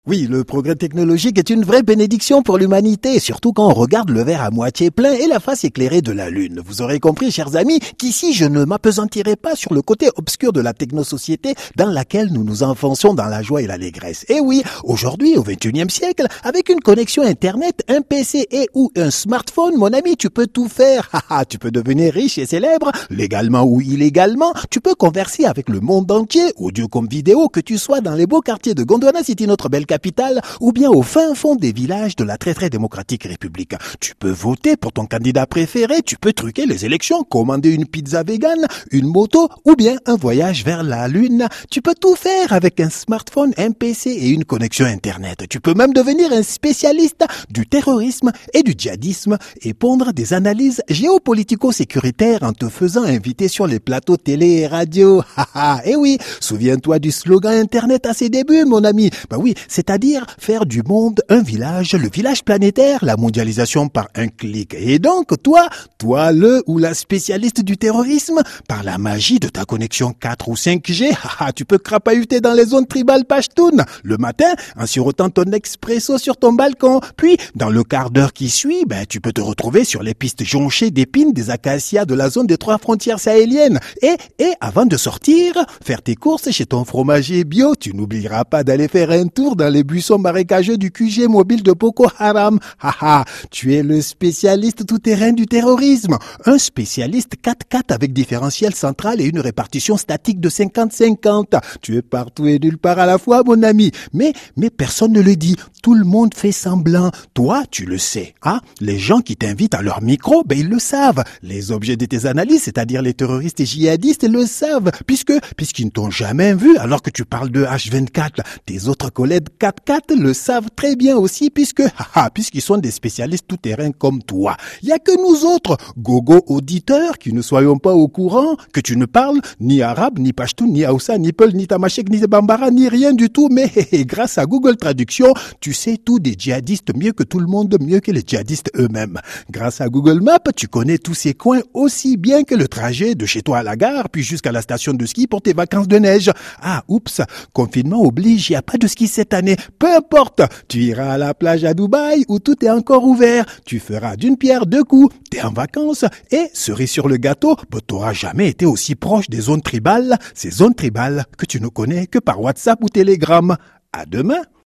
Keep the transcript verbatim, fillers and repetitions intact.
Oui, le progrès technologique est une vraie bénédiction pour l'humanité, surtout quand on regarde le verre à moitié plein et la face éclairée de la lune. Vous aurez compris, chers amis, qu'ici je ne m'appesantirai pas sur le côté obscur de la technosociété dans laquelle nous nous enfonçons dans la joie et l'allégresse. Et oui, aujourd'hui, au vingt et unième siècle, avec une connexion Internet, un P C et ou un smartphone, mon ami, tu peux tout faire. Haha, tu peux devenir riche et célèbre, légalement ou illégalement. Tu peux converser avec le monde entier, audio comme vidéo, que tu sois dans les beaux quartiers de Gondwana City, notre belle capitale, ou bien au fin fond des villages de la très très démocratique République. Tu peux voter pour ton candidat préféré, tu peux truquer les élections, commander une pizza végane, une moto ou bien un voyage vers la lune. Tu peux tout faire avec un smartphone, un P C et une connexion Internet. Tu peux même devenir un spécialiste du terrorisme et du djihadisme et pondre des analyses géopolitico-sécuritaires en te faisant inviter sur les plateaux télé et radio. Haha, et oui, souviens-toi du slogan Internet à ses débuts, mon ami. Bah oui, c'est-à-dire faire du monde un village, le village planétaire, la mondialisation par un clic. Et donc, toi, toi le ou la spécialiste du terrorisme, par la magie de ta connexion quatre ou cinq G, haha, tu peux crapahuter dans les zones tribales pashtunes le matin en sirotant ton expresso sur ton balcon. Puis, dans le quart d'heure qui suit, ben, tu peux te retrouver sur les pistes jonchées d'épines des acacias de la zone des trois frontières sahéliennes. Et, et avant de sortir, faire tes courses chez ton fromager bio, tu n'oublieras pas d'aller faire un tour dans les buissons marécageux du Q G mobile de Boko Haram. Haha, tu es le spécialiste tout-terrain du terrorisme. Un spécialiste quatre quatre avec différentiel central et une répartition statique de cinquante cinquante. Tu es partout et nulle part à la fois, mon ami. Mais, mais personne ne le dit. Tout le monde fait semblant. Toi, tu le sais. Hein? Les gens qui t'invitent à leur micro, ben, ils le savent. Les objets de tes analyses, c'est-à-dire les terroristes et djihadistes, le savent. Puisque, puisqu'ils ne t'ont jamais vu alors que tu parles de H vingt-quatre. Tes autres collègues quatre quatre le savent très bien aussi puisque, haha, puisqu'ils sont des spécialistes tout-terrain comme toi. Il y a que nous autres, gogo auditeurs, qui ne soyons pas au courant que tu ne parles ni arabe, ni pashto, ni haoussa, ni peul, ni tamashek, ni bambara, ni rien du tout. Mais hé, hé, grâce à Google Traduction, tu sais tout des djihadistes mieux que tout le monde, mieux que les djihadistes eux-mêmes. Grâce à Google Maps, tu connais tous ces coins aussi bien que le trajet de chez toi à la gare, puis jusqu'à la station de ski pour tes vacances de neige. Ah, oups, confinement oblige, il n'y a pas de ski cette année. Peu importe, tu iras à la plage à Dubaï où tout est encore ouvert. Tu feras d'une pierre deux coups. T'es en vacances et, cerise sur le gâteau, bah, t'auras jamais été aussi proche des zones tribales, ces zones tribales que tu ne connais que par WhatsApp ou Telegram. À demain.